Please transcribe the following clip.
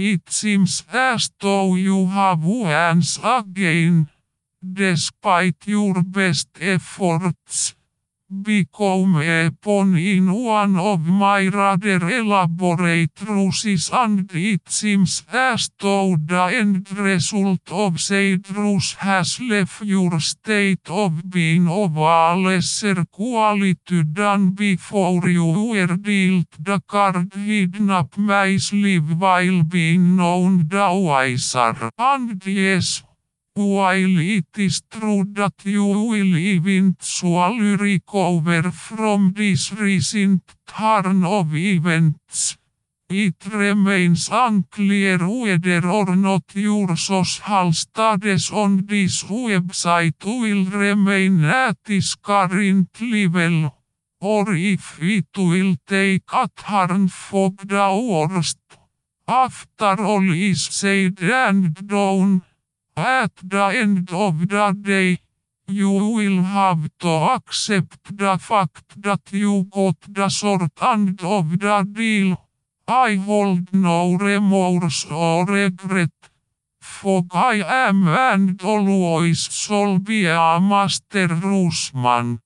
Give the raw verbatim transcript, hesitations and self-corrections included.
it seems as though you have once again, despite your best efforts, become a pawn in one of my rather elaborate ruses, and it seems as though the end result of said ruse has left your state of being of a lesser quality than before you were dealt the card hidden up my sleeve while being known the wiser. And yes, while it is true that you will eventually recover from this recent turn of events, it remains unclear whether or not your social status on this website will remain at its current level, or if it will take a turn for the worst. After all is said and done, at the end of the day, you will have to accept the fact that you got the short end of the deal. I hold no remorse or regret, for I am and always shall be a master ruseman.